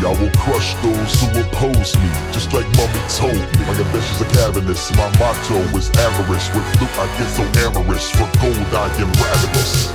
I will crush those who oppose me, just like mommy told me. My ambitions are cavernous, my motto is avarice. With loot I get so amorous, for gold I am ravenous.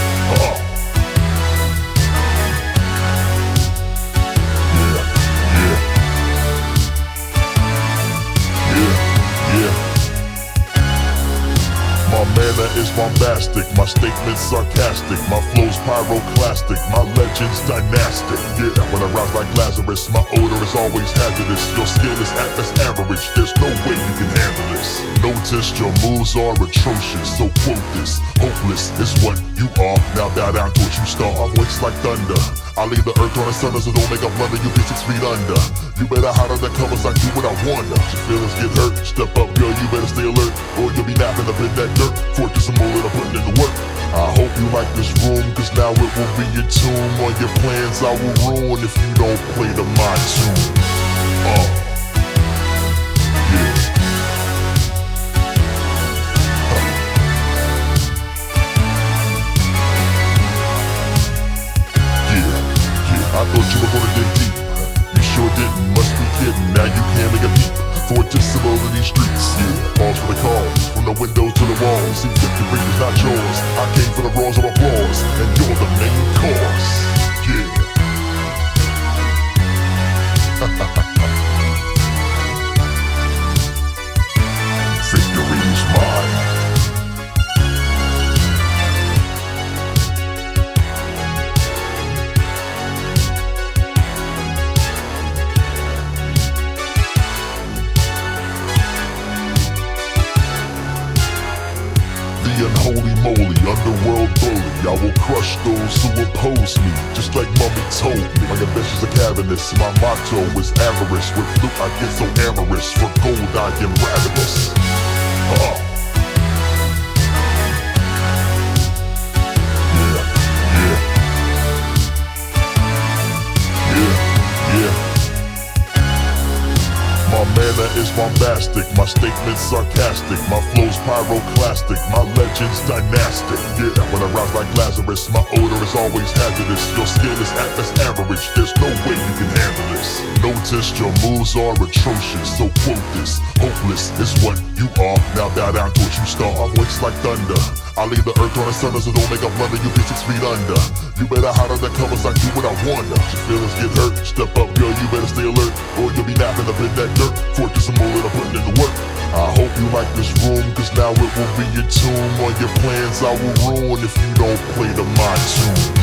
My manner is bombastic, my statements sarcastic, my flow's pyroclastic, my legend's dynastic. Yeah, when I rise like Lazarus, my odor is always hazardous. Your skill is at best average, there's no way you can handle this. Notice your moves are atrocious, so quote this. Hopeless is what you are, now bow down to what you start. My voice like thunder, I leave the earth on the sun, so don't make up London, you be 6 feet under. You better hide under covers, I do what I wonder. Your feelings get hurt, step up girl, you better stay alert, or you'll be napping up in that dirt. Fortress and mullet, I'm putting in the work. I hope you like this room, cause now it will be your tomb. All your plans I will ruin if you don't play to my tune. I thought you were gonna dig deep. You sure didn't, must be kidding. Now you can't make a peep. Fortress of all of these streets, yeah. Pause for the calls, from the windows to the walls. See, victory is not yours. I came for the roars of applause, and you're the main course. Yeah. Victory's mine. Unholy moly, underworld bully, I will crush those who oppose me, just like mommy told me. My ambitions are cavernous, my motto is avarice. With loot I get so amorous, for gold I am ravenous. My manner is bombastic, my statements sarcastic, my flow's pyroclastic, my legend's dynastic. Yeah, when I rise like Lazarus, my odor is always hazardous. Your skill is at best average, there's no way you can handle this. Notice your moves are atrocious, so quote this. Hopeless is what you are, now bow down to what you start. My voice like thunder, I leave the earth on the sun, so don't make up London, you be 6 feet under. You better hide under covers, I do what I wonder. Your feelings get hurt, step up girl, you better stay alert, or you'll be napping up in that dirt. Fortress and mullet, I'm putting in the work. I hope you like this room, cause now it will be your tomb. All your plans I will ruin if you don't play to my tune.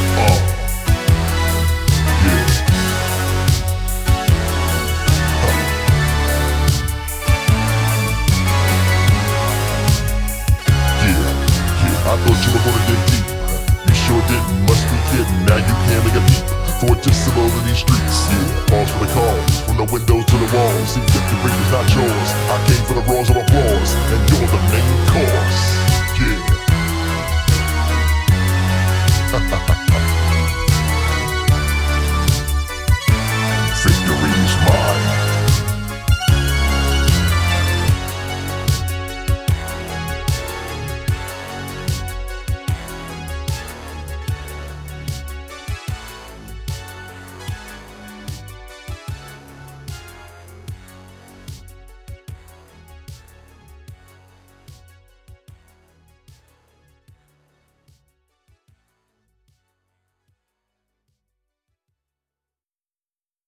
I thought you were gonna dig deep. You sure didn't, must be kidding. Now you can't make a peep. Fortress of all of these streets, yeah. Pause for the calls, from the windows to the walls. See, victory is not yours. I came for the roars of applause, and you're the main course. Yeah.